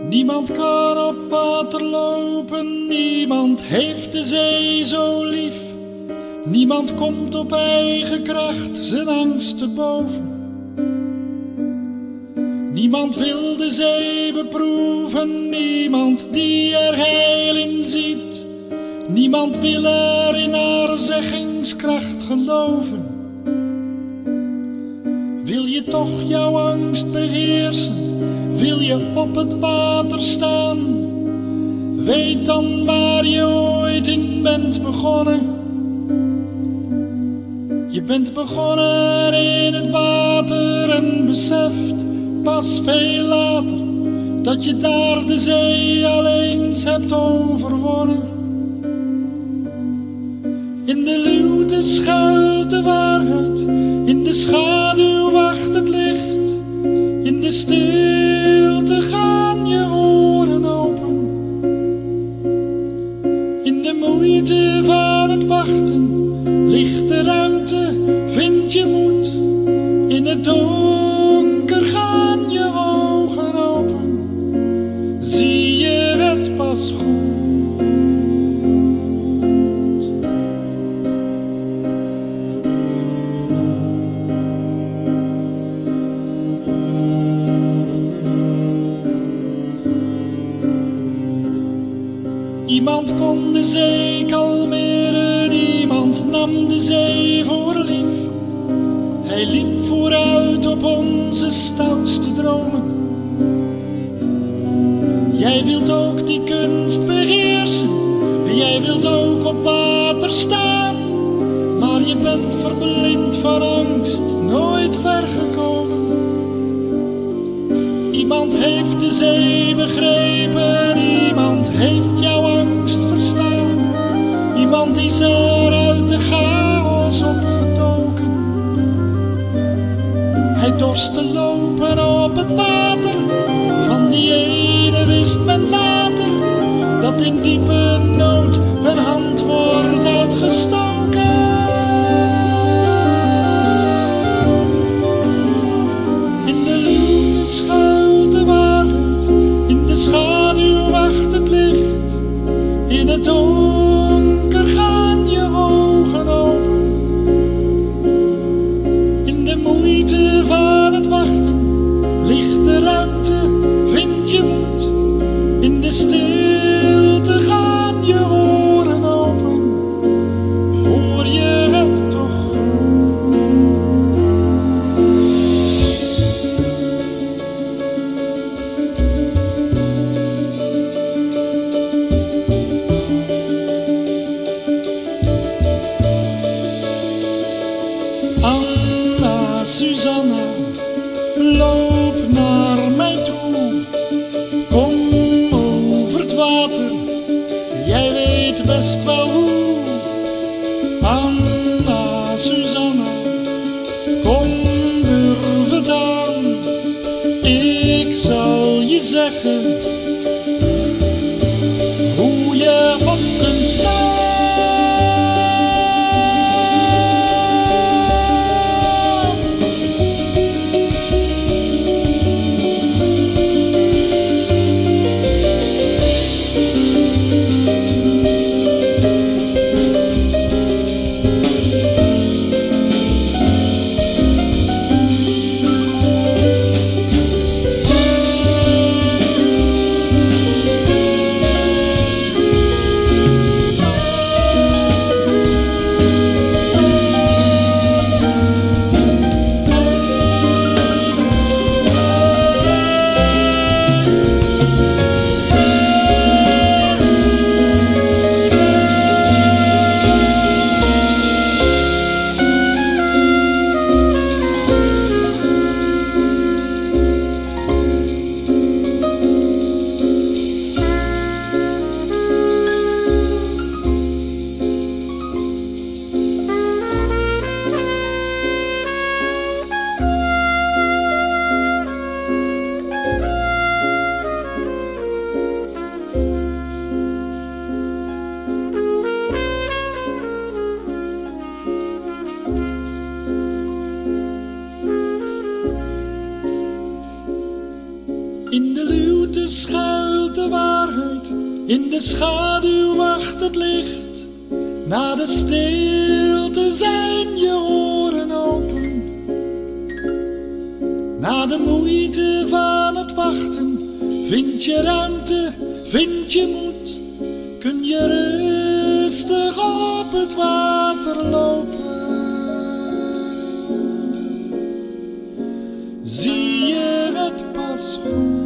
Niemand kan op water lopen, niemand heeft de zee zo lief. Niemand komt op eigen kracht zijn angst te boven. Niemand wil de zee beproeven, niemand die er heil in ziet. Niemand wil er in haar zeggingskracht geloven. Wil je toch jouw angst beheersen? Wil je op het water staan? Weet dan waar je ooit in bent begonnen. Je bent begonnen in het water en beseft pas veel later dat je daar de zee al eens hebt overwonnen. In de luwte schuilt de waarheid, in de schaduw wacht het licht. In de stilte gaan je oren open. In de moeite van het wachten ligt de ruimte, vind je moed. In het donker gaan je ogen open, zie je het pas goed. Iemand kon de zee kalmeren, iemand nam de zee voor lief. Hij liep vooruit op onze stoutste dromen. Jij wilt ook die kunst beheersen, jij wilt ook op water staan. Maar je bent verblind van angst, nooit ver gekomen. Iemand heeft de zee begrepen, iemand heeft jouw angst verstaan. Iemand is er uit de chaos opgedoken. Hij dorst te lopen op het water, van die ene wist men later, dat in diepe nood een hand wordt uitgestoken. In de luwte schuilt de waarheid, in de schaduw wacht het licht. In het donker gaan je ogen open. In de moeite van het wachten ligt de ruimte, vind je moed. In de stilte gaan je oren open, hoor je het toch? Anna, Susanna, loop naar mij toe. Kom over het water, jij weet best wel hoe. Anna, Susanna, kom durf het aan. Ik zal je zeggen hoe je op kunt staan. In de luwte schuilt de waarheid, in de schaduw wacht het licht. Na de stilte zijn je oren open. Na de moeite van het wachten vind je ruimte, vind je moed. Kun je rustig op het water lopen. Zie je het pas goed.